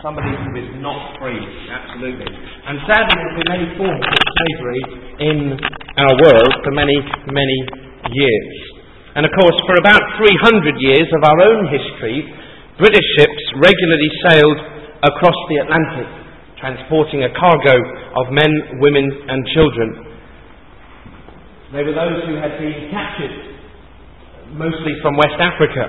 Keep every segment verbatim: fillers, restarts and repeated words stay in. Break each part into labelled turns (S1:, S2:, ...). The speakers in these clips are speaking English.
S1: somebody who is not free, absolutely. And sadly, there have been many forms of slavery in our world for many, many years. And of course, for about three hundred years of our own history, British ships regularly sailed across the Atlantic, transporting a cargo of men, women and children. They were those who had been captured, mostly from West Africa,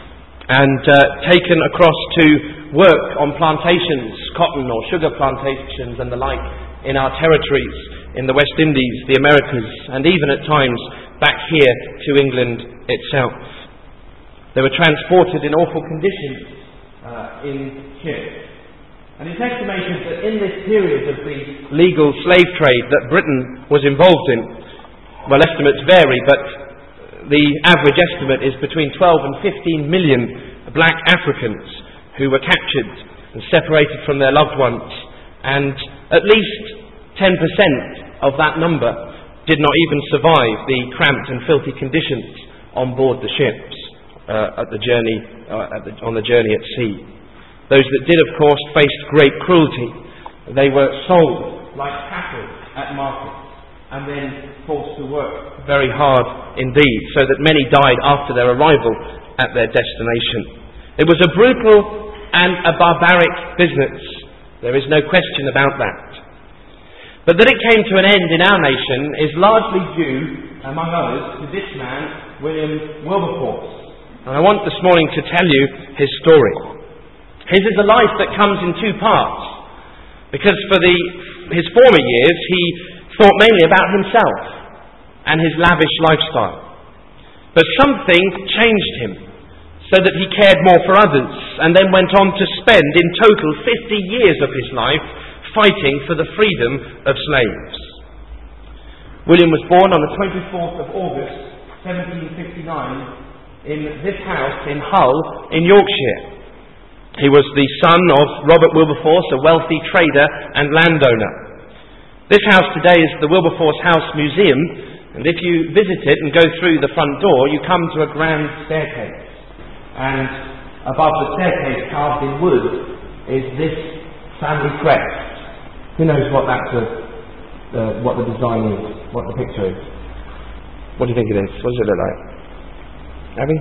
S1: and uh, taken across to work on plantations, cotton or sugar plantations and the like, in our territories, in the West Indies, the Americas, and even at times back here to England itself. They were transported in awful conditions uh, in ships. And it's estimated that in this period of the legal slave trade that Britain was involved in, well, estimates vary, but the average estimate is between twelve and fifteen million black Africans who were captured and separated from their loved ones, and at least ten percent of that number did not even survive the cramped and filthy conditions on board the ships uh, at the journey uh, at the, on the journey at sea. Those that did, of course, faced great cruelty. They were sold like cattle at market and then forced to work very hard indeed, so that many died after their arrival at their destination. It was a brutal and a barbaric business. There is no question about that. But that it came to an end in our nation is largely due, among others, to this man, William Wilberforce. And I want this morning to tell you his story. His is a life that comes in two parts, because for the, his former years he thought mainly about himself and his lavish lifestyle. But something changed him, so that he cared more for others, and then went on to spend in total fifty years of his life fighting for the freedom of slaves. William was born on the twenty-fourth of August, seventeen fifty-nine, in this house in Hull, in Yorkshire. He was the son of Robert Wilberforce, a wealthy trader and landowner. This house today is the Wilberforce House Museum, and if you visit it and go through the front door, you come to a grand staircase. And above the staircase, carved in wood, is this family crest. Who knows what that's a, uh, what the design is, what the picture is? What do you think it is? What does it look like? Abby?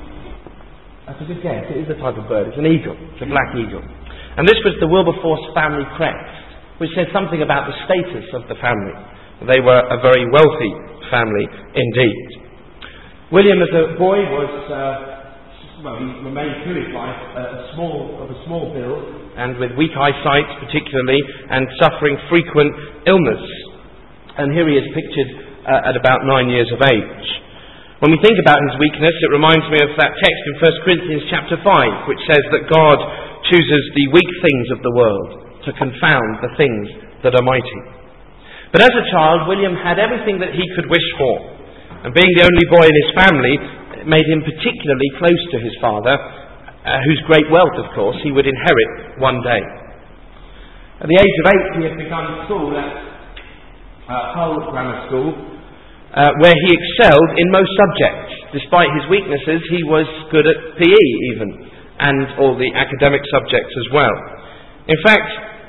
S1: That's a good guess. It is a type of bird. It's an eagle. It's a black eagle. And this was the Wilberforce family crest, which says something about the status of the family. They were a very wealthy family indeed. William, as a boy, was uh, well, he remained through his life uh, small of a small build, and with weak eyesight particularly, and suffering frequent illness. And here he is pictured uh, at about nine years of age. When we think about his weakness, it reminds me of that text in First Corinthians chapter five, which says that God chooses the weak things of the world to confound the things that are mighty. But as a child, William had everything that he could wish for. And being the only boy in his family, it made him particularly close to his father, uh, whose great wealth, of course, he would inherit one day. At the age of eight, he had begun school at uh, Hull Grammar School, uh, where he excelled in most subjects. Despite his weaknesses, he was good at P E even, and all the academic subjects as well. In fact,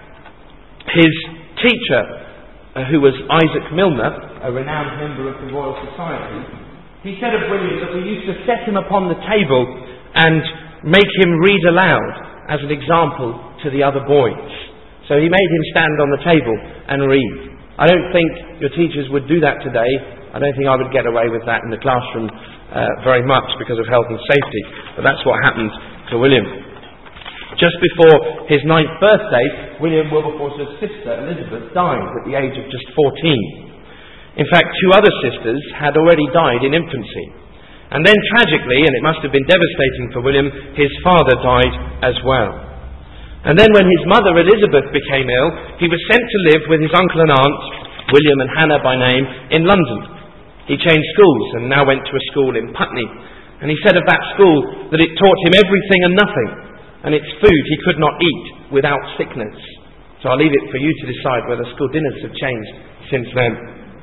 S1: his teacher, uh, who was Isaac Milner, a renowned member of the Royal Society, he said of William that we used to set him upon the table and make him read aloud as an example to the other boys. So he made him stand on the table and read. I don't think your teachers would do that today. I don't think I would get away with that in the classroom uh, very much because of health and safety. But that's what happened to William. Just before his ninth birthday, William Wilberforce's sister, Elizabeth, died at the age of just fourteen. In fact, two other sisters had already died in infancy. And then tragically, and it must have been devastating for William, his father died as well. And then when his mother, Elizabeth, became ill, he was sent to live with his uncle and aunt, William and Hannah by name, in London. He changed schools and now went to a school in Putney. And he said of that school that it taught him everything and nothing, and its food he could not eat without sickness. So I'll leave it for you to decide whether school dinners have changed since then.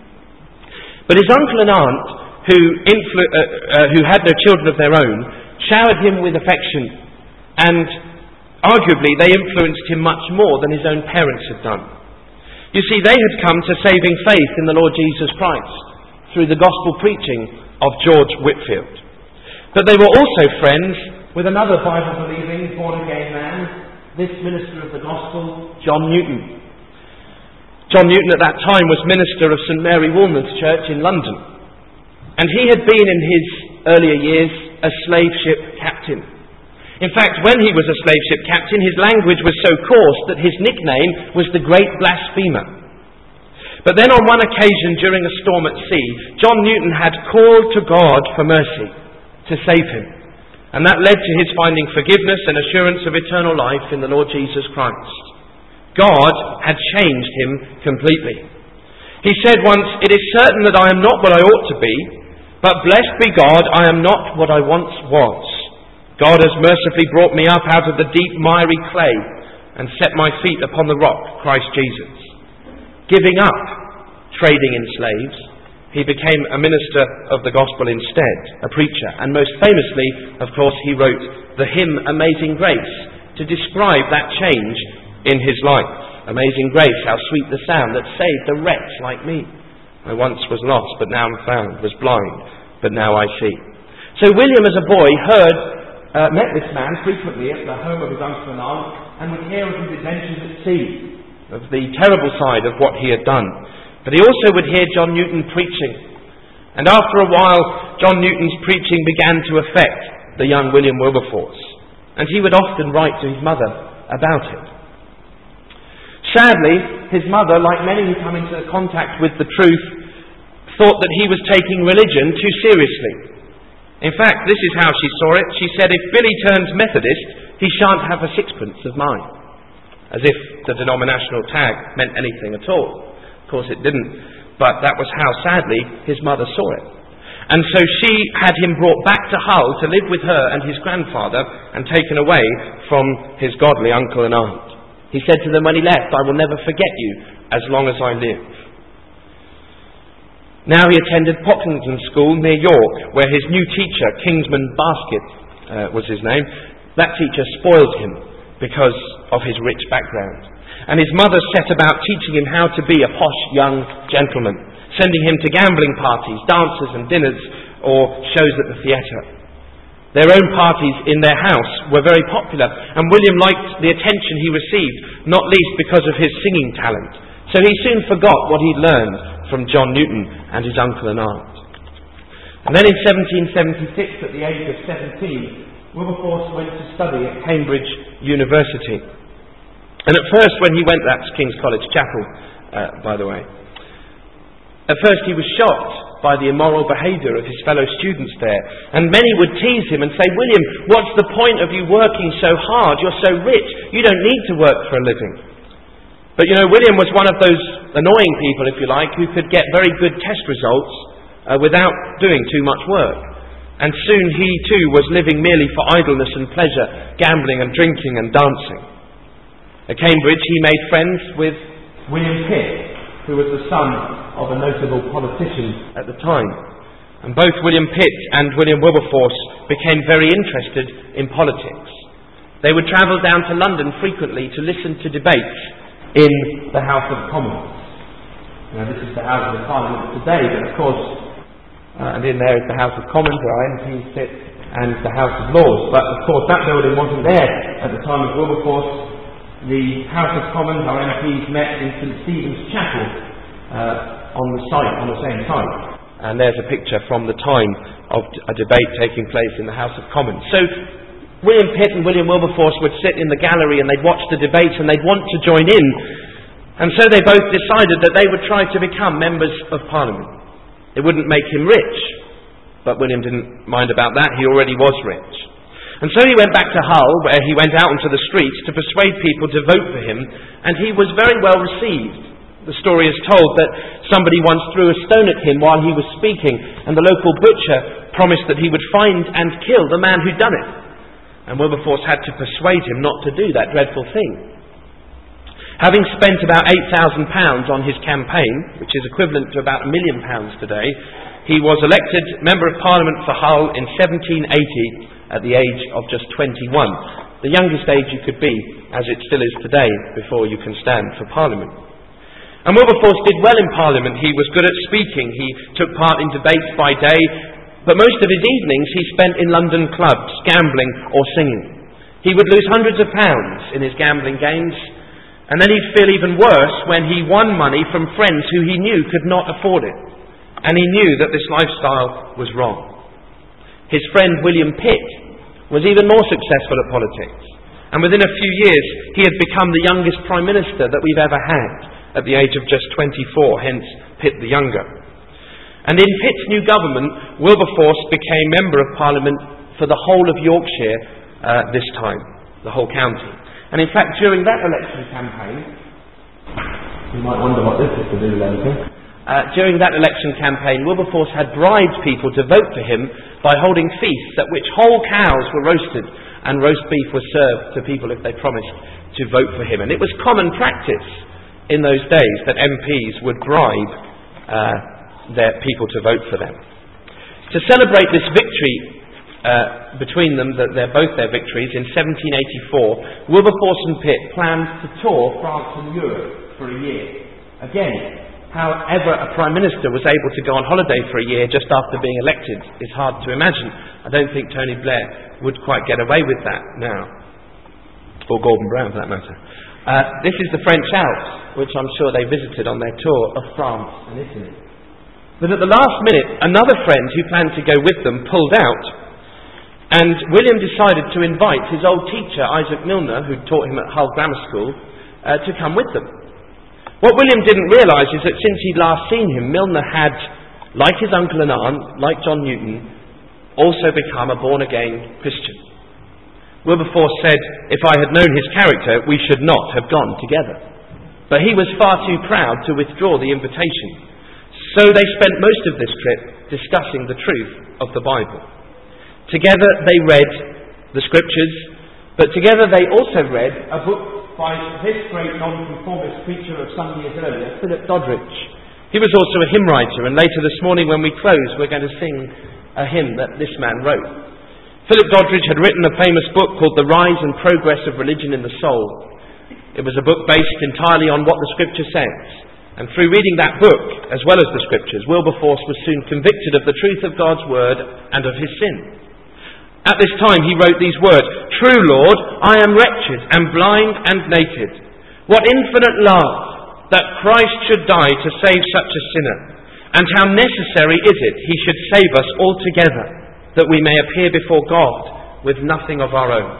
S1: But his uncle and aunt, who, influ- uh, uh, who had no children of their own, showered him with affection and Arguably, they influenced him much more than his own parents had done. You see, they had come to saving faith in the Lord Jesus Christ through the gospel preaching of George Whitefield. But they were also friends with another Bible-believing, born-again man, this minister of the gospel, John Newton. John Newton at that time was minister of St Mary Woolnoth Church in London. And he had been in his earlier years a slave ship captain. In fact, when he was a slave ship captain, his language was so coarse that his nickname was the Great Blasphemer. But then on one occasion during a storm at sea, John Newton had called to God for mercy to save him. And that led to his finding forgiveness and assurance of eternal life in the Lord Jesus Christ. God had changed him completely. He said once, "It is certain that I am not what I ought to be, but blessed be God, I am not what I once was. God has mercifully brought me up out of the deep miry clay and set my feet upon the rock, Christ Jesus." Giving up trading in slaves, he became a minister of the gospel instead, a preacher. And most famously, of course, he wrote the hymn Amazing Grace to describe that change in his life. Amazing grace, how sweet the sound that saved a wretch like me. I once was lost, but now am found, was blind, but now I see. So William, as a boy, heard, uh, met this man frequently at the home of his uncle and aunt, and would hear of his adventures at sea, of the terrible side of what he had done. But he also would hear John Newton preaching. And after a while, John Newton's preaching began to affect the young William Wilberforce. And he would often write to his mother about it. Sadly, his mother, like many who come into contact with the truth, thought that he was taking religion too seriously. In fact, this is how she saw it. She said, "If Billy turns Methodist, he shan't have a sixpence of mine." As if the denominational tag meant anything at all. Of course it didn't, but that was how, sadly, his mother saw it. And so she had him brought back to Hull to live with her and his grandfather and taken away from his godly uncle and aunt. He said to them when he left, "I will never forget you as long as I live." Now he attended Pocklington School near York, where his new teacher, Kingsman Basket uh, was his name, that teacher spoiled him because of his rich background. And his mother set about teaching him how to be a posh young gentleman, sending him to gambling parties, dances and dinners, or shows at the theatre. Their own parties in their house were very popular, and William liked the attention he received, not least because of his singing talent. So he soon forgot what he'd learned from John Newton and his uncle and aunt. And then in seventeen seventy-six, at the age of seventeen, Wilberforce went to study at Cambridge University. And at first when he went, that's King's College Chapel, uh, by the way. At first he was shocked by the immoral behaviour of his fellow students there. And many would tease him and say, "William, what's the point of you working so hard? You're so rich. You don't need to work for a living." But you know, William was one of those annoying people, if you like, who could get very good test results uh, without doing too much work. And soon he too was living merely for idleness and pleasure, gambling and drinking and dancing. At Cambridge he made friends with William Pitt, who was the son of a notable politician at the time. And both William Pitt and William Wilberforce became very interested in politics. They would travel down to London frequently to listen to debates in the House of Commons. Now this is the House of Parliament today, but of course, uh, and in there is the House of Commons where our M Ps sit, and the House of Lords. But of course that building wasn't there at the time of Wilberforce. The House of Commons, our M Ps met in St Stephen's Chapel uh, on the site, on the same site. And there's a picture from the time of a debate taking place in the House of Commons. So William Pitt and William Wilberforce would sit in the gallery and they'd watch the debates and they'd want to join in. And so they both decided that they would try to become members of Parliament. It wouldn't make him rich, but William didn't mind about that. He already was rich. And so he went back to Hull, where he went out into the streets to persuade people to vote for him, and he was very well received. The story is told that somebody once threw a stone at him while he was speaking, and the local butcher promised that he would find and kill the man who'd done it. And Wilberforce had to persuade him not to do that dreadful thing. Having spent about eight thousand pounds on his campaign, which is equivalent to about a million pounds today, he was elected Member of Parliament for Hull in seventeen eighty at the age of just twenty-one. the youngest age you could be, as it still is today, before you can stand for Parliament. And Wilberforce did well in Parliament. He was good at speaking. He took part in debates by day, but most of his evenings he spent in London clubs, gambling or singing. He would lose hundreds of pounds in his gambling games, and then he'd feel even worse when he won money from friends who he knew could not afford it. And he knew that this lifestyle was wrong. His friend William Pitt was even more successful at politics, and within a few years he had become the youngest Prime Minister that we've ever had, at the age of just twenty-four, hence Pitt the Younger. And in Pitt's new government, Wilberforce became Member of Parliament for the whole of Yorkshire uh, this time, the whole county. And in fact, during that election campaign, you might wonder what this is to do later. Uh, during that election campaign, Wilberforce had bribed people to vote for him by holding feasts at which whole cows were roasted and roast beef was served to people if they promised to vote for him. And it was common practice in those days that M Ps would bribe uh, their people to vote for them. To celebrate this victory uh, between them, that they're both their victories, in seventeen eighty-four, Wilberforce and Pitt planned to tour France and Europe for a year. Again, however a Prime Minister was able to go on holiday for a year just after being elected is hard to imagine. I don't think Tony Blair would quite get away with that now. Or Gordon Brown, for that matter. Uh, this is the French Alps, which I'm sure they visited on their tour of France and Italy. But at the last minute, another friend who planned to go with them pulled out, and William decided to invite his old teacher, Isaac Milner, who taught him at Hull Grammar School, uh, to come with them. What William didn't realise is that since he'd last seen him, Milner had, like his uncle and aunt, like John Newton, also become a born-again Christian. Wilberforce said, if I had known his character, we should not have gone together. But he was far too proud to withdraw the invitation. So they spent most of this trip discussing the truth of the Bible. Together they read the Scriptures, but together they also read a book by this great non-conformist preacher of some years earlier, Philip Doddridge. He was also a hymn writer, and later this morning when we close, we're going to sing a hymn that this man wrote. Philip Doddridge had written a famous book called The Rise and Progress of Religion in the Soul. It was a book based entirely on what the Scripture says. And through reading that book, as well as the Scriptures, Wilberforce was soon convicted of the truth of God's Word and of his sin. At this time he wrote these words, "True Lord, I am wretched and blind and naked. What infinite love that Christ should die to save such a sinner, and how necessary is it he should save us altogether, that we may appear before God with nothing of our own."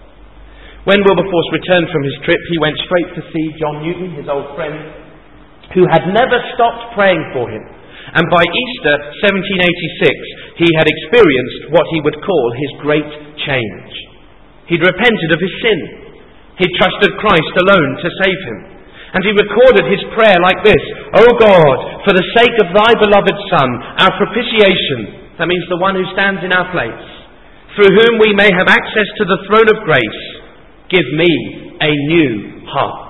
S1: When Wilberforce returned from his trip, he went straight to see John Newton, his old friend, who had never stopped praying for him. And by Easter seventeen eighty-six, he had experienced what he would call his great change. He'd repented of his sin. He'd trusted Christ alone to save him. And he recorded his prayer like this: "O God, for the sake of thy beloved Son, our propitiation," that means the one who stands in our place, "through whom we may have access to the throne of grace, give me a new heart."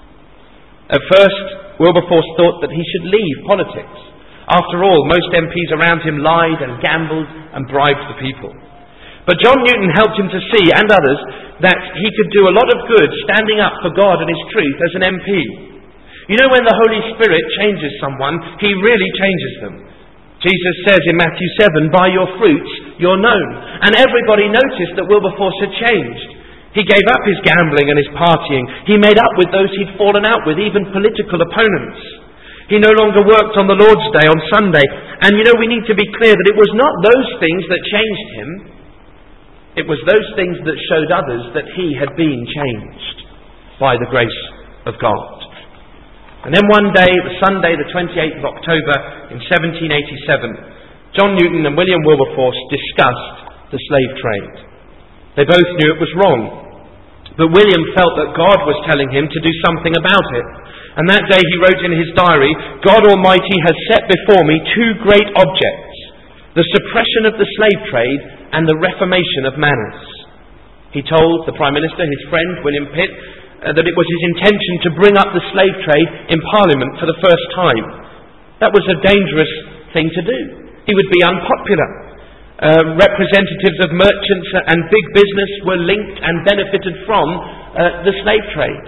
S1: At first, Wilberforce thought that he should leave politics. After all, most M Ps around him lied and gambled and bribed the people. But John Newton helped him to see, and others, that he could do a lot of good standing up for God and his truth as an M P. You know, when the Holy Spirit changes someone, he really changes them. Jesus says in Matthew seven, "By your fruits you're known." And everybody noticed that Wilberforce had changed. He gave up his gambling and his partying. He made up with those he'd fallen out with, even political opponents. He no longer worked on the Lord's Day, on Sunday. And you know, we need to be clear that it was not those things that changed him. It was those things that showed others that he had been changed by the grace of God. And then one day, the Sunday, the twenty-eighth of October in seventeen eighty-seven, John Newton and William Wilberforce discussed the slave trade. They both knew it was wrong. But William felt that God was telling him to do something about it. And that day he wrote in his diary, "God Almighty has set before me two great objects, the suppression of the slave trade and the reformation of manners." He told the Prime Minister, his friend, William Pitt, uh, that it was his intention to bring up the slave trade in Parliament for the first time. That was a dangerous thing to do. He would be unpopular. Uh, representatives of merchants and big business were linked and benefited from uh, the slave trade.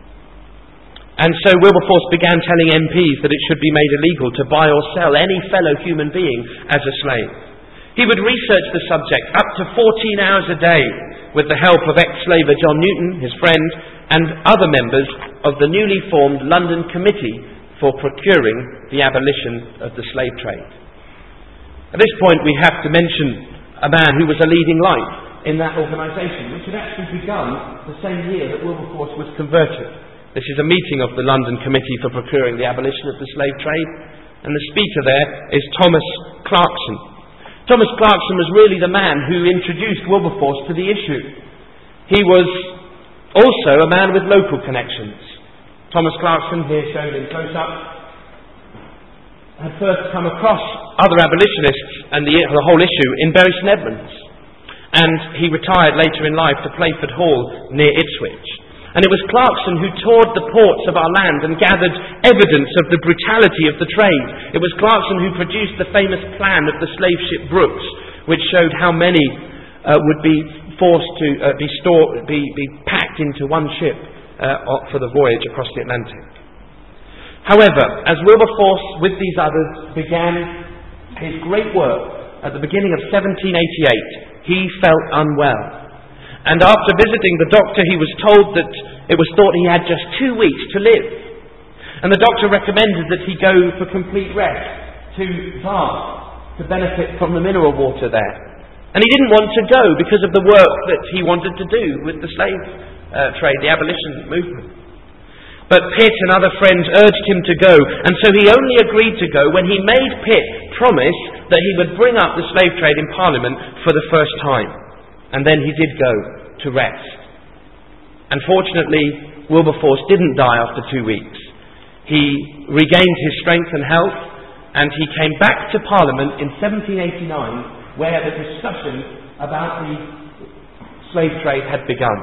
S1: And so Wilberforce began telling M Ps that it should be made illegal to buy or sell any fellow human being as a slave. He would research the subject up to fourteen hours a day with the help of ex-slaver John Newton, his friend, and other members of the newly formed London Committee for procuring the abolition of the slave trade. At this point we have to mention a man who was a leading light in that organisation, which had actually begun the same year that Wilberforce was converted. This is a meeting of the London Committee for procuring the abolition of the slave trade, and the speaker there is Thomas Clarkson. Thomas Clarkson was really the man who introduced Wilberforce to the issue. He was also a man with local connections. Thomas Clarkson, here shown in close-up, had first come across other abolitionists and the, the whole issue in Bury St Edmunds. And he retired later in life to Playford Hall near Ipswich. And it was Clarkson who toured the ports of our land and gathered evidence of the brutality of the trade. It was Clarkson who produced the famous plan of the slave ship Brooks, which showed how many uh, would be forced to uh, be, stored, be, be packed into one ship uh, for the voyage across the Atlantic. However, as Wilberforce, with these others, began his great work at the beginning of seventeen eighty-eight, he felt unwell. And after visiting the doctor, he was told that it was thought he had just two weeks to live. And the doctor recommended that he go for complete rest to Bath to benefit from the mineral water there. And he didn't want to go because of the work that he wanted to do with the slave uh, trade, the abolition movement. But Pitt and other friends urged him to go, and so he only agreed to go when he made Pitt promise that he would bring up the slave trade in Parliament for the first time. And then he did go to rest. Unfortunately, Wilberforce didn't die after two weeks. He regained his strength and health, and he came back to Parliament in seventeen eighty-nine, where the discussion about the slave trade had begun.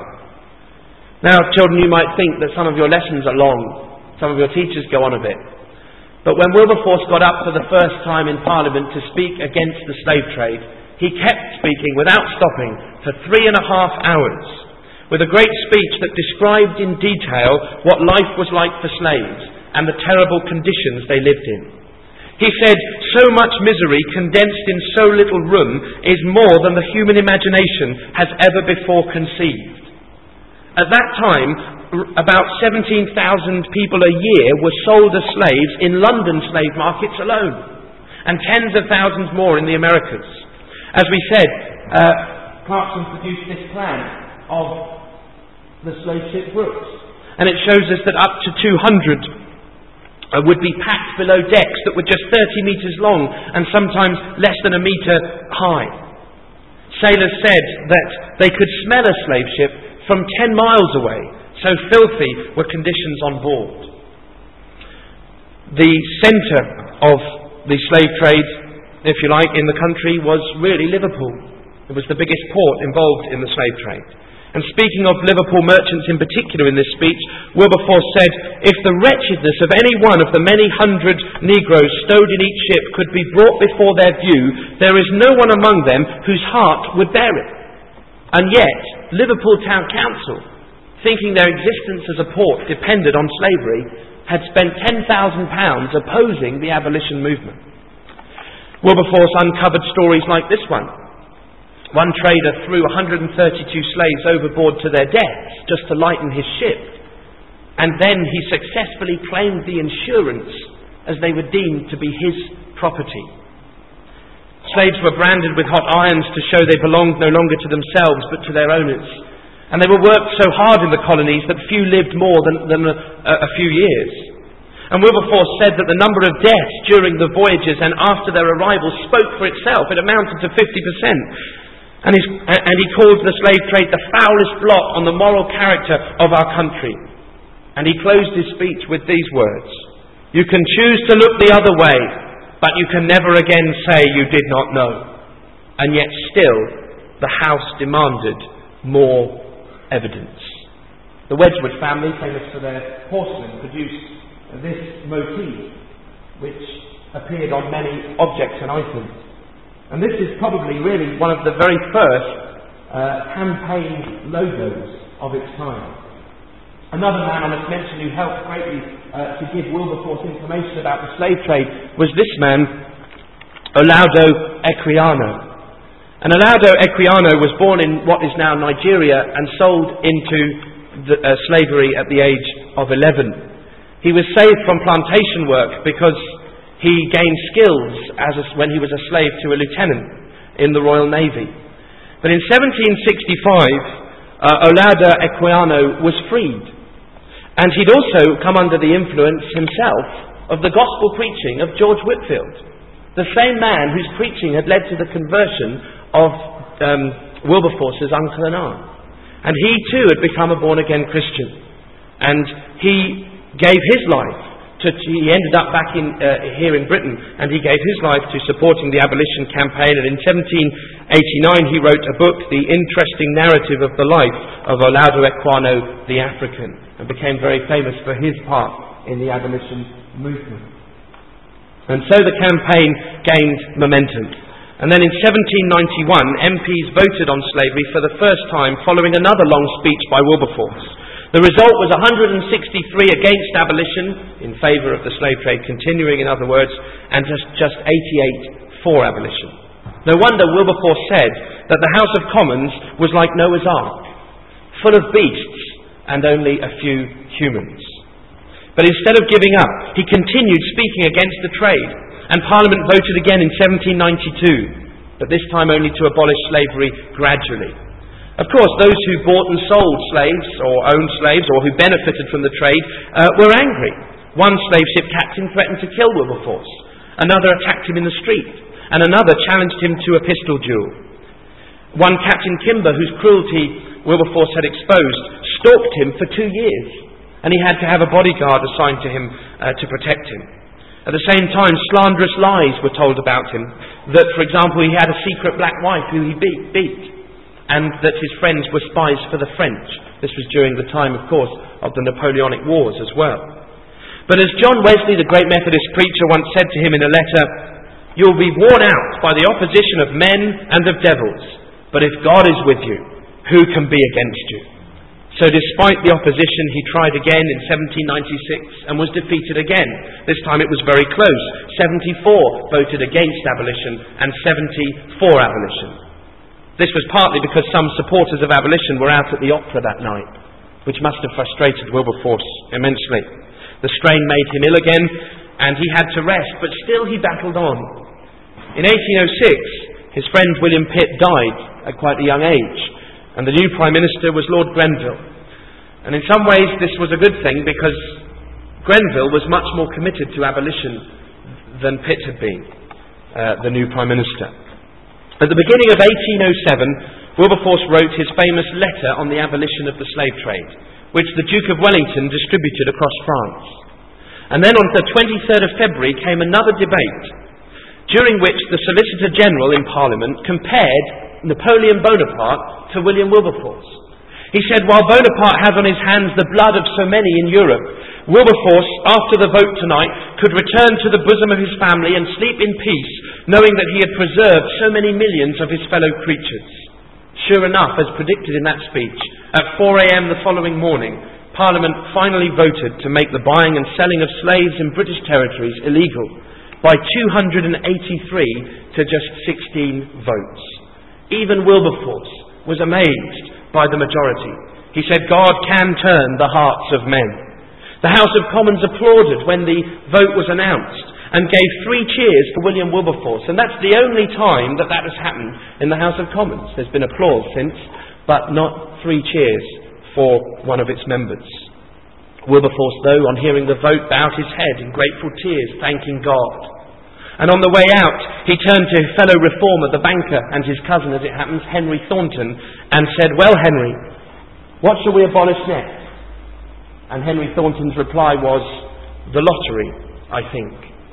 S1: Now, children, you might think that some of your lessons are long, some of your teachers go on a bit. But when Wilberforce got up for the first time in Parliament to speak against the slave trade, he kept speaking without stopping for three and a half hours, with a great speech that described in detail what life was like for slaves and the terrible conditions they lived in. He said, "So much misery condensed in so little room is more than the human imagination has ever before conceived." At that time, about seventeen thousand people a year were sold as slaves in London slave markets alone, and tens of thousands more in the Americas. As we said, uh, Clarkson produced this plan of the slave ship Brooks. And it shows us that up to two hundred uh, would be packed below decks that were just thirty metres long and sometimes less than a metre high. Sailors said that they could smell a slave ship from ten miles away, so filthy were conditions on board. The centre of the slave trade, if you like, in the country was really Liverpool. It was the biggest port involved in the slave trade. And speaking of Liverpool merchants in particular in this speech, Wilberforce said, "If the wretchedness of any one of the many hundred negroes stowed in each ship could be brought before their view, there is no one among them whose heart would bear it." And yet, Liverpool Town Council, thinking their existence as a port depended on slavery, had spent ten thousand pounds opposing the abolition movement. Wilberforce uncovered stories like this one. One trader threw one hundred thirty-two slaves overboard to their deaths just to lighten his ship. And then he successfully claimed the insurance as they were deemed to be his property. Slaves were branded with hot irons to show they belonged no longer to themselves but to their owners. And they were worked so hard in the colonies that few lived more than, than a, a few years. And Wilberforce said that the number of deaths during the voyages and after their arrival spoke for itself. It amounted to fifty percent. And, his, and he called the slave trade the foulest blot on the moral character of our country. And he closed his speech with these words: "You can choose to look the other way, but you can never again say you did not know." And yet still the House demanded more evidence. The Wedgwood family, famous for their porcelain, produced this motif, which appeared on many objects and items. And this is probably really one of the very first uh, campaign logos of its time. Another man I must mention who helped greatly uh, to give Wilberforce information about the slave trade was this man, Olaudah Equiano. And Olaudah Equiano was born in what is now Nigeria and sold into the, uh, slavery at the age of eleven. He was saved from plantation work because he gained skills as a, when he was a slave to a lieutenant in the Royal Navy. But in seventeen sixty-five, uh, Olaudah Equiano was freed. And he'd also come under the influence himself of the gospel preaching of George Whitefield, the same man whose preaching had led to the conversion of um, Wilberforce's uncle and aunt. And he too had become a born-again Christian. And he gave his life to, he ended up back in, uh, here in Britain, and he gave his life to supporting the abolition campaign. And in seventeen eighty-nine he wrote a book, The Interesting Narrative of the Life of Olaudah Equiano the African, and became very famous for his part in the abolition movement. And so the campaign gained momentum. And then in seventeen ninety-one, M Ps voted on slavery for the first time following another long speech by Wilberforce. The result was one hundred sixty-three against abolition, in favour of the slave trade continuing, in other words, and just, just eighty-eight for abolition. No wonder Wilberforce said that the House of Commons was like Noah's Ark, full of beasts and only a few humans. But instead of giving up, he continued speaking against the trade, and Parliament voted again in seventeen ninety-two, but this time only to abolish slavery gradually. Of course, those who bought and sold slaves, or owned slaves, or who benefited from the trade, uh, were angry. One slave ship captain threatened to kill Wilberforce. Another attacked him in the street, and another challenged him to a pistol duel. One Captain Kimber, whose cruelty Wilberforce had exposed, stalked him for two years, and he had to have a bodyguard assigned to him uh, to protect him. At the same time, slanderous lies were told about him, that, for example, he had a secret black wife who he beat, beat and that his friends were spies for the French. This was during the time, of course, of the Napoleonic Wars as well. But as John Wesley, the great Methodist preacher, once said to him in a letter, "You will be worn out by the opposition of men and of devils, but if God is with you, who can be against you?" So despite the opposition, he tried again in seventeen ninety-six and was defeated again. This time it was very close. seventy-four voted against abolition and seventy for abolition. This was partly because some supporters of abolition were out at the opera that night, which must have frustrated Wilberforce immensely. The strain made him ill again, and he had to rest, but still he battled on. In eighteen oh six, his friend William Pitt died at quite a young age, and the new Prime Minister was Lord Grenville. And in some ways this was a good thing, because Grenville was much more committed to abolition than Pitt had been, uh, the new Prime Minister. At the beginning of eighteen oh seven, Wilberforce wrote his famous letter on the abolition of the slave trade, which the Duke of Wellington distributed across France. And then on the twenty-third of February came another debate, during which the Solicitor General in Parliament compared Napoleon Bonaparte to William Wilberforce. He said, while Bonaparte has on his hands the blood of so many in Europe, Wilberforce, after the vote tonight, could return to the bosom of his family and sleep in peace, knowing that he had preserved so many millions of his fellow creatures. Sure enough, as predicted in that speech, at four a.m. the following morning, Parliament finally voted to make the buying and selling of slaves in British territories illegal by two hundred eighty-three to just sixteen votes. Even Wilberforce was amazed by the majority. He said, God can turn the hearts of men. The House of Commons applauded when the vote was announced and gave three cheers for William Wilberforce. And that's the only time that that has happened in the House of Commons. There's been applause since, but not three cheers for one of its members. Wilberforce, though, on hearing the vote, bowed his head in grateful tears, thanking God. And on the way out, he turned to his fellow reformer, the banker, and his cousin, as it happens, Henry Thornton, and said, well, Henry, what shall we abolish next? And Henry Thornton's reply was, the lottery, I think.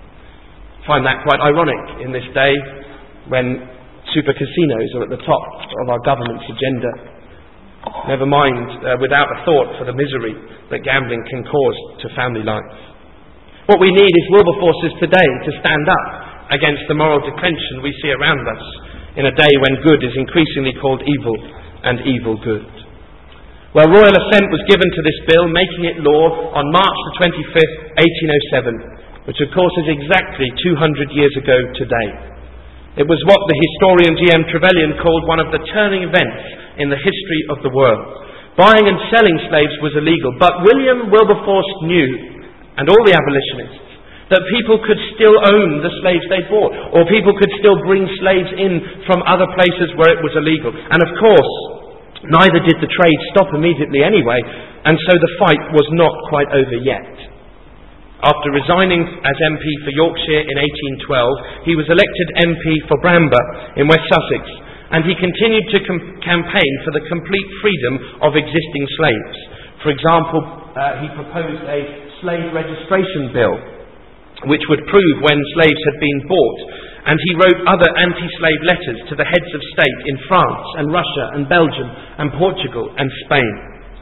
S1: I find that quite ironic in this day when super casinos are at the top of our government's agenda. Never mind, uh, without a thought for the misery that gambling can cause to family life. What we need is Wilberforces today to stand up against the moral declension we see around us in a day when good is increasingly called evil and evil good. Well, royal assent was given to this bill, making it law on March the twenty-fifth, eighteen oh seven, which of course is exactly two hundred years ago today. It was what the historian G M Trevelyan called one of the turning events in the history of the world. Buying and selling slaves was illegal, but William Wilberforce knew, and all the abolitionists, that people could still own the slaves they bought, or people could still bring slaves in from other places where it was illegal. And of course, neither did the trade stop immediately anyway, and so the fight was not quite over yet. After resigning as M P for Yorkshire in eighteen twelve, he was elected M P for Bramber in West Sussex, and he continued to com- campaign for the complete freedom of existing slaves. For example, uh, he proposed a slave registration bill, which would prove when slaves had been bought, and he wrote other anti-slave letters to the heads of state in France and Russia and Belgium and Portugal and Spain.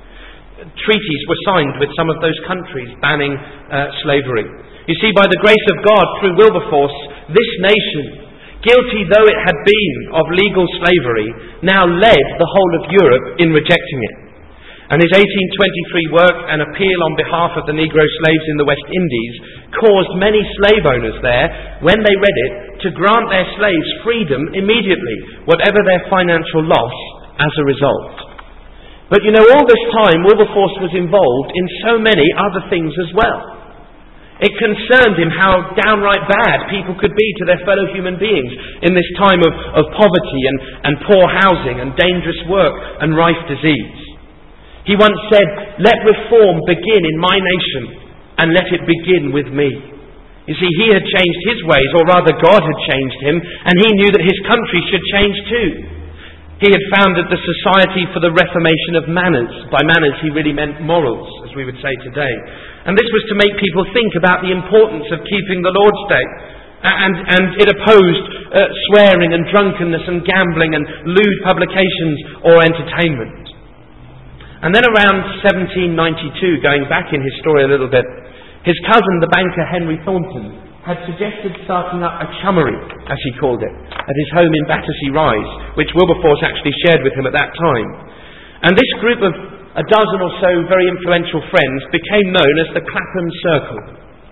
S1: Treaties were signed with some of those countries banning uh, slavery. You see, by the grace of God, through Wilberforce, this nation, guilty though it had been of legal slavery, now led the whole of Europe in rejecting it. And his eighteen twenty-three work and appeal on behalf of the Negro slaves in the West Indies caused many slave owners there, when they read it, to grant their slaves freedom immediately, whatever their financial loss as a result. But you know, all this time Wilberforce was involved in so many other things as well. It concerned him how downright bad people could be to their fellow human beings in this time of, of poverty and, and poor housing and dangerous work and rife disease. He once said, "Let reform begin in my nation, and let it begin with me." You see, he had changed his ways, or rather God had changed him, and he knew that his country should change too. He had founded the Society for the Reformation of Manners. By manners he really meant morals, as we would say today. And this was to make people think about the importance of keeping the Lord's Day. And, and it opposed uh, swearing and drunkenness and gambling and lewd publications or entertainment. And then around seventeen ninety-two, going back in his story a little bit, his cousin, the banker Henry Thornton, had suggested starting up a chummery, as he called it, at his home in Battersea Rise, which Wilberforce actually shared with him at that time. And this group of a dozen or so very influential friends became known as the Clapham Circle.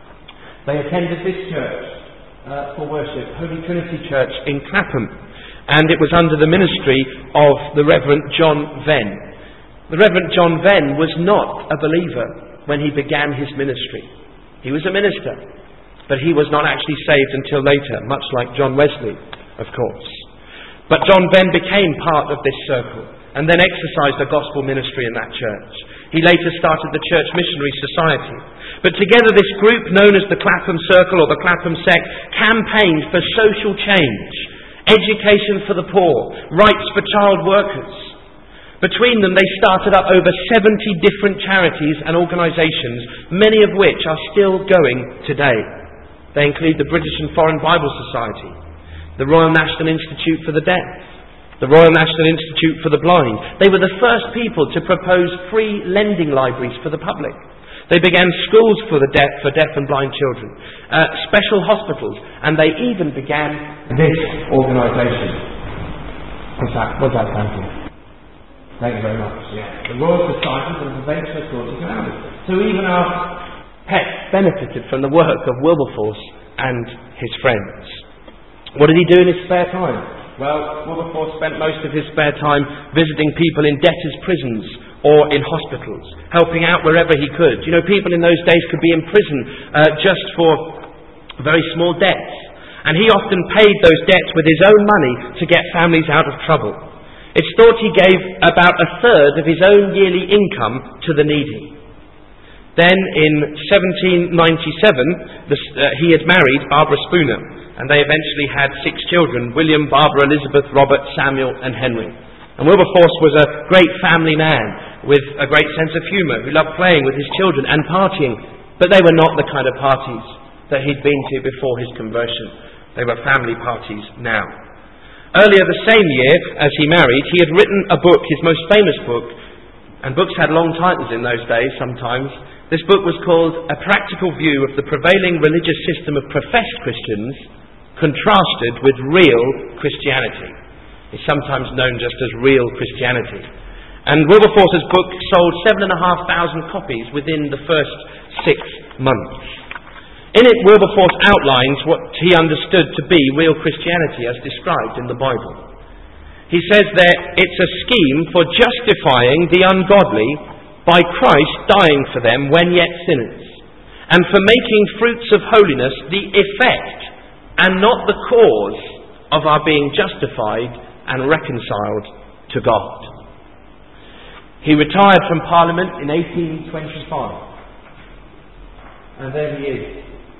S1: They attended this church uh, for worship, Holy Trinity Church in Clapham, and it was under the ministry of the Reverend John Venn. The Reverend John Venn was not a believer when he began his ministry. He was a minister, but he was not actually saved until later, much like John Wesley, of course. But John Venn became part of this circle, and then exercised a gospel ministry in that church. He later started the Church Missionary Society. But together this group, known as the Clapham Circle or the Clapham Sect, campaigned for social change, education for the poor, rights for child workers. Between them, they started up over seventy different charities and organisations, many of which are still going today. They include the British and Foreign Bible Society, the Royal National Institute for the Deaf, the Royal National Institute for the Blind. They were the first people to propose free lending libraries for the public. They began schools for the deaf, for deaf and blind children, uh, special hospitals, and they even began this organisation. What's that? What's that stand for? Thank you very much. Yeah. The Royal Society for the Prevention of Causes of Illness. So even our pets benefited from the work of Wilberforce and his friends. What did he do in his spare time? Well, Wilberforce spent most of his spare time visiting people in debtors' prisons or in hospitals, helping out wherever he could. You know, people in those days could be in prison uh, just for very small debts. And he often paid those debts with his own money to get families out of trouble. It's thought he gave about a third of his own yearly income to the needy. Then in seventeen ninety-seven, the, uh, he had married Barbara Spooner, and they eventually had six children: William, Barbara, Elizabeth, Robert, Samuel and Henry. And Wilberforce was a great family man with a great sense of humour, who loved playing with his children and partying. But they were not the kind of parties that he'd been to before his conversion. They were family parties now. Earlier the same year, as he married, he had written a book, his most famous book, and books had long titles in those days sometimes. This book was called A Practical View of the Prevailing Religious System of Professed Christians contrasted with real Christianity. It's sometimes known just as real Christianity. And Wilberforce's book sold seven and a half thousand copies within the first six months. In it, Wilberforce outlines what he understood to be real Christianity as described in the Bible. He says that it's a scheme for justifying the ungodly by Christ dying for them when yet sinners, and for making fruits of holiness the effect and not the cause of our being justified and reconciled to God. He retired from Parliament in eighteen twenty-five. And there he is,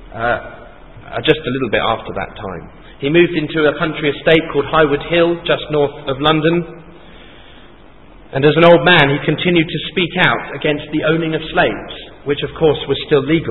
S1: uh, just a little bit after that time. He moved into a country estate called Highwood Hill, just north of London. And as an old man, he continued to speak out against the owning of slaves, which of course was still legal.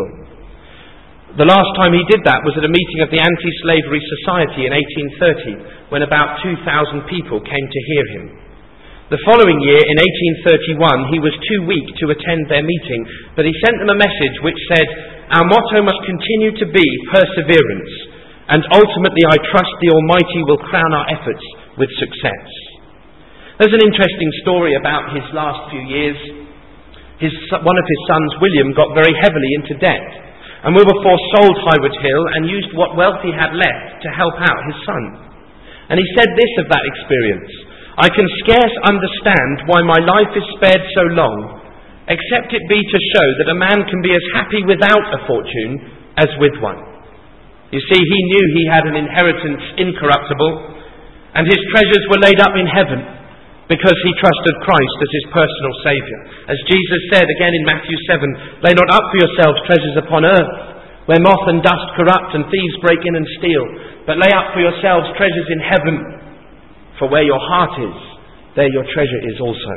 S1: The last time he did that was at a meeting of the Anti-Slavery Society in eighteen thirty, when about two thousand people came to hear him. The following year, in eighteen thirty-one, he was too weak to attend their meeting, but he sent them a message which said, "Our motto must continue to be perseverance, and ultimately I trust the Almighty will crown our efforts with success." There's an interesting story about his last few years. His, one of his sons, William, got very heavily into debt, and Wilberforce sold Highwood Hill and used what wealth he had left to help out his son. And he said this of that experience: "I can scarce understand why my life is spared so long, except it be to show that a man can be as happy without a fortune as with one." You see, he knew he had an inheritance incorruptible, and his treasures were laid up in heaven, because he trusted Christ as his personal Saviour. As Jesus said again in Matthew seven, "Lay not up for yourselves treasures upon earth, where moth and dust corrupt and thieves break in and steal, but lay up for yourselves treasures in heaven, for where your heart is, there your treasure is also."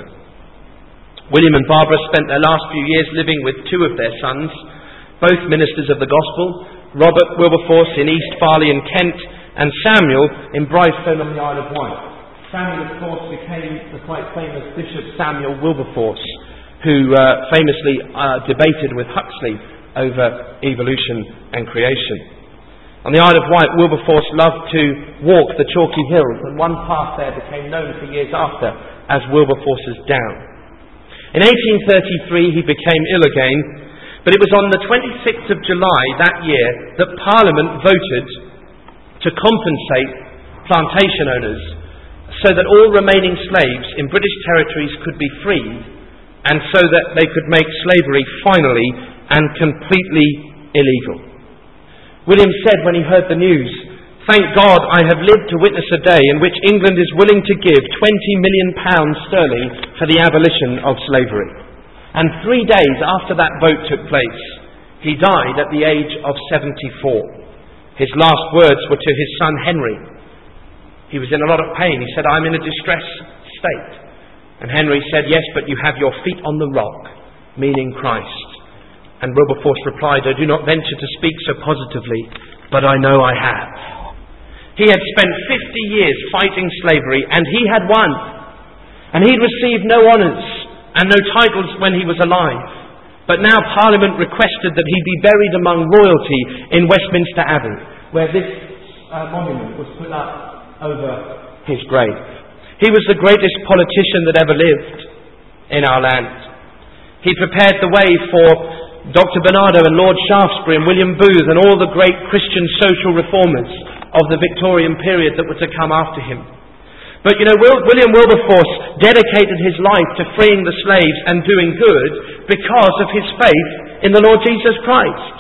S1: William and Barbara spent their last few years living with two of their sons, both ministers of the gospel, Robert Wilberforce in East Farley in Kent, and Samuel in Brightstone on the Isle of Wight. Samuel, of course, became the quite famous Bishop Samuel Wilberforce, who uh, famously uh, debated with Huxley over evolution and creation. On the Isle of Wight, Wilberforce loved to walk the chalky hills, and one path there became known for years after as Wilberforce's Down. In eighteen thirty-three, he became ill again, but it was on the twenty-sixth of July that year that Parliament voted to compensate plantation owners so that all remaining slaves in British territories could be freed, and so that they could make slavery finally and completely illegal. William said when he heard the news, "Thank God I have lived to witness a day in which England is willing to give twenty million pounds sterling for the abolition of slavery." And three days after that vote took place, he died at the age of seventy-four. His last words were to his son Henry. He was in a lot of pain. He said, "I'm in a distressed state." And Henry said, "Yes, but you have your feet on the rock," meaning Christ. And Wilberforce replied, "I do not venture to speak so positively, but I know I have." He had spent fifty years fighting slavery, and he had won. And he'd received no honours and no titles when he was alive. But now Parliament requested that he be buried among royalty in Westminster Abbey, where this uh, monument was put up over his grave. He was the greatest politician that ever lived in our land. He prepared the way for Doctor Barnardo and Lord Shaftesbury and William Booth and all the great Christian social reformers of the Victorian period that were to come after him. But you know, William Wilberforce dedicated his life to freeing the slaves and doing good because of his faith in the Lord Jesus Christ,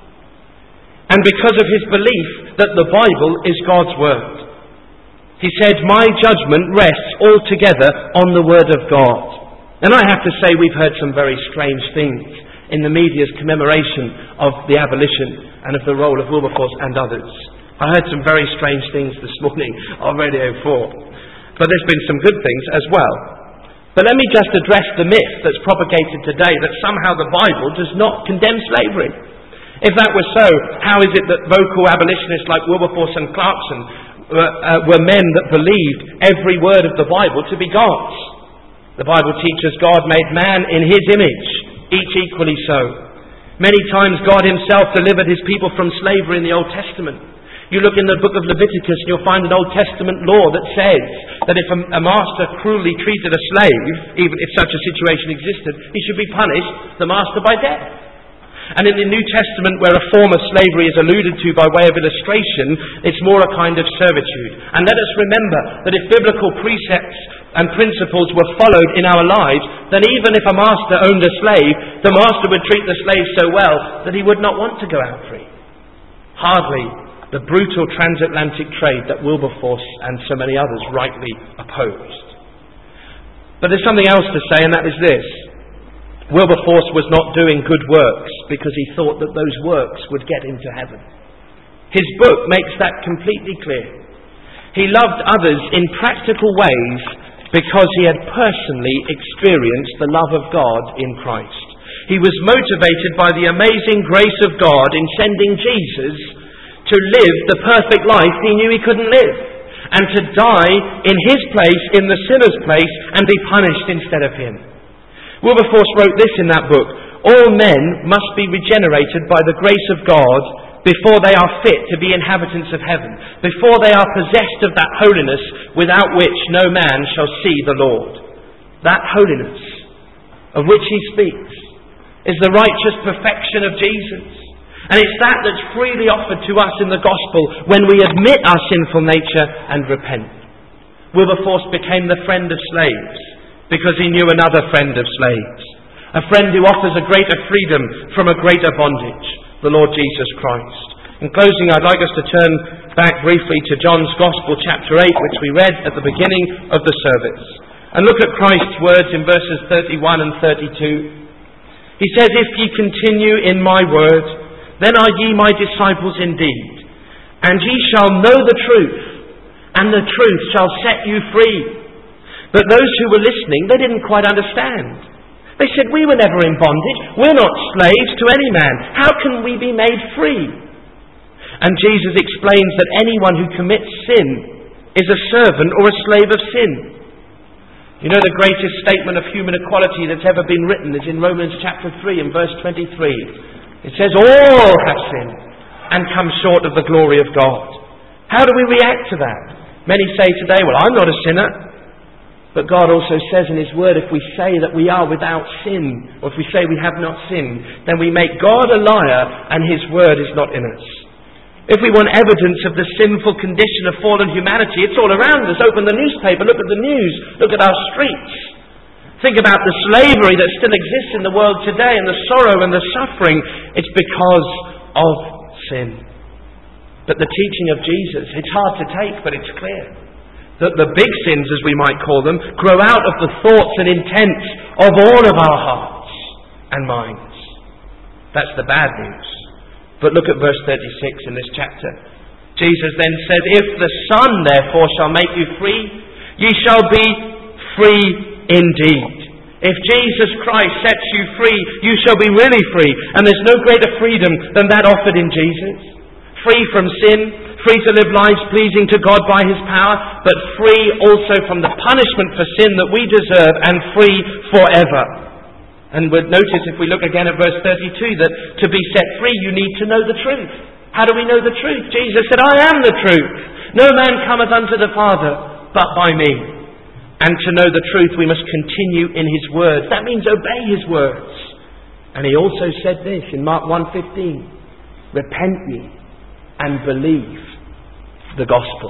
S1: and because of his belief that the Bible is God's Word. He said, "My judgment rests altogether on the Word of God." And I have to say, we've heard some very strange things in the media's commemoration of the abolition and of the role of Wilberforce and others. I heard some very strange things this morning on Radio four. But there's been some good things as well. But let me just address the myth that's propagated today that somehow the Bible does not condemn slavery. If that were so, how is it that vocal abolitionists like Wilberforce and Clarkson Uh, uh, were men that believed every word of the Bible to be God's? The Bible teaches God made man in his image, each equally so. Many times God himself delivered his people from slavery in the Old Testament. You look in the book of Leviticus and you'll find an Old Testament law that says that if a, a master cruelly treated a slave, even if such a situation existed, he should be punished, the master, by death. And in the New Testament, where a form of slavery is alluded to by way of illustration, it's more a kind of servitude. And let us remember that if biblical precepts and principles were followed in our lives, then even if a master owned a slave, the master would treat the slave so well that he would not want to go out free. Hardly the brutal transatlantic trade that Wilberforce and so many others rightly opposed. But there's something else to say, and that is this. Wilberforce was not doing good works because he thought that those works would get him to heaven. His book makes that completely clear. He loved others in practical ways because he had personally experienced the love of God in Christ. He was motivated by the amazing grace of God in sending Jesus to live the perfect life he knew he couldn't live, and to die in his place, in the sinner's place, and be punished instead of him. Wilberforce wrote this in that book: all men must be regenerated by the grace of God before they are fit to be inhabitants of heaven, before they are possessed of that holiness without which no man shall see the Lord. That holiness of which he speaks is the righteous perfection of Jesus. And it's that that's freely offered to us in the gospel when we admit our sinful nature and repent. Wilberforce became the friend of slaves because he knew another friend of slaves, a friend who offers a greater freedom from a greater bondage, the Lord Jesus Christ. In closing, I'd like us to turn back briefly to John's Gospel, chapter eight, which we read at the beginning of the service, and look at Christ's words in verses thirty-one and thirty-two. He says, "If ye continue in my word, then are ye my disciples indeed, and ye shall know the truth, and the truth shall set you free." But those who were listening, they didn't quite understand. They said, "We were never in bondage. We're not slaves to any man. How can we be made free?" And Jesus explains that anyone who commits sin is a servant or a slave of sin. You know, the greatest statement of human equality that's ever been written is in Romans chapter three and verse twenty-three. It says, all have sinned and come short of the glory of God. How do we react to that? Many say today, well, I'm not a sinner. But God also says in His Word, if we say that we are without sin, or if we say we have not sinned, then we make God a liar and His Word is not in us. If we want evidence of the sinful condition of fallen humanity, it's all around us. Open the newspaper, look at the news, look at our streets. Think about the slavery that still exists in the world today and the sorrow and the suffering. It's because of sin. But the teaching of Jesus, it's hard to take, but it's clear. That the big sins, as we might call them, grow out of the thoughts and intents of all of our hearts and minds. That's the bad news. But look at verse thirty-six in this chapter. Jesus then said, "If the Son therefore shall make you free, ye shall be free indeed." If Jesus Christ sets you free, you shall be really free. And there's no greater freedom than that offered in Jesus. Free from sin, free to live lives pleasing to God by His power, but free also from the punishment for sin that we deserve, and free forever. And we'll notice, if we look again at verse thirty-two, that to be set free you need to know the truth. How do we know the truth? Jesus said, "I am the truth. No man cometh unto the Father but by me." And to know the truth we must continue in His words. That means obey His words. And He also said this in Mark one fifteen, "Repent ye and believe the gospel."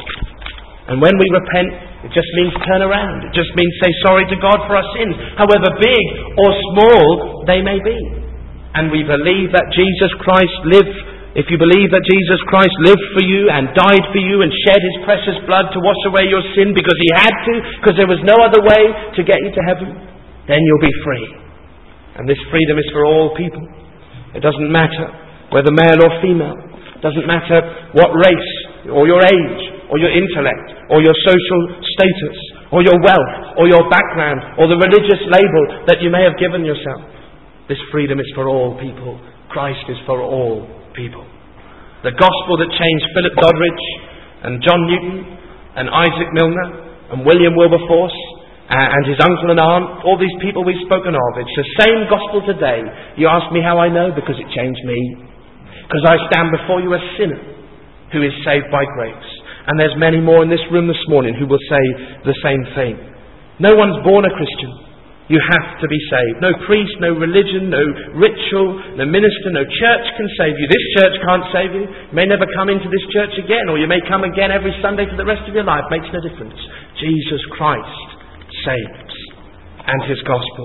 S1: And when we repent, it just means turn around. It just means say sorry to God for our sins, however big or small they may be. And we believe that Jesus Christ lived, if you believe that Jesus Christ lived for you and died for you and shed His precious blood to wash away your sin because He had to, because there was no other way to get you to heaven, then you'll be free. And this freedom is for all people. It doesn't matter whether male or female. It doesn't matter what race, or your age, or your intellect, or your social status, or your wealth, or your background, or the religious label that you may have given yourself. This freedom is for all people. Christ is for all people. The gospel that changed Philip Doddridge, and John Newton, and Isaac Milner, and William Wilberforce, and his uncle and aunt, all these people we've spoken of, it's the same gospel today. You ask me how I know? Because it changed me. Because I stand before you a sinner, who is saved by grace. And there's many more in this room this morning who will say the same thing. No one's born a Christian. You have to be saved. No priest, no religion, no ritual, no minister, no church can save you. This church can't save you. You may never come into this church again, or you may come again every Sunday for the rest of your life. Makes no difference. Jesus Christ saves, and His gospel.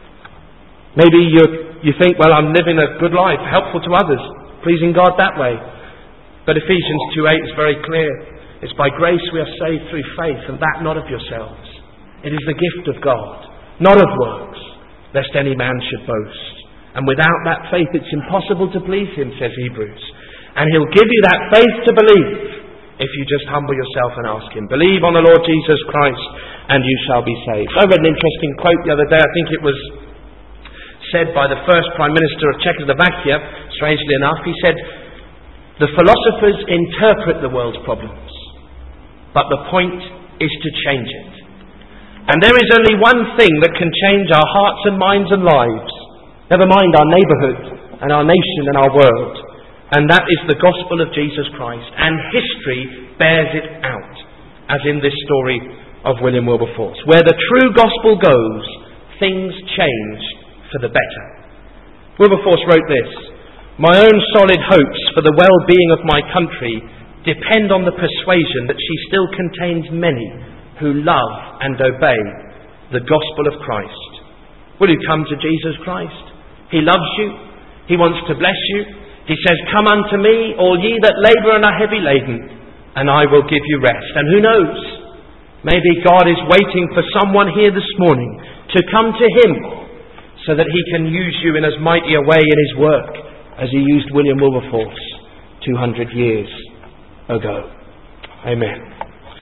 S1: Maybe you you think, well, I'm living a good life, helpful to others, pleasing God that way. But Ephesians two eight is very clear. It's by grace we are saved through faith, and that not of yourselves. It is the gift of God, not of works, lest any man should boast. And without that faith it's impossible to please Him, says Hebrews. And He'll give you that faith to believe if you just humble yourself and ask Him. Believe on the Lord Jesus Christ and you shall be saved. I read an interesting quote the other day. I think it was said by the first Prime Minister of Czechoslovakia, strangely enough. He said, the philosophers interpret the world's problems, but the point is to change it. And there is only one thing that can change our hearts and minds and lives, never mind our neighbourhood and our nation and our world, and that is the gospel of Jesus Christ. And history bears it out, as in this story of William Wilberforce. Where the true gospel goes, things change for the better. Wilberforce wrote this: my own solid hopes for the well-being of my country depend on the persuasion that she still contains many who love and obey the gospel of Christ. Will you come to Jesus Christ? He loves you. He wants to bless you. He says, come unto me, all ye that labour and are heavy laden, and I will give you rest. And who knows? Maybe God is waiting for someone here this morning to come to Him so that He can use you in as mighty a way in His work as He used William Wilberforce two hundred years ago. Amen.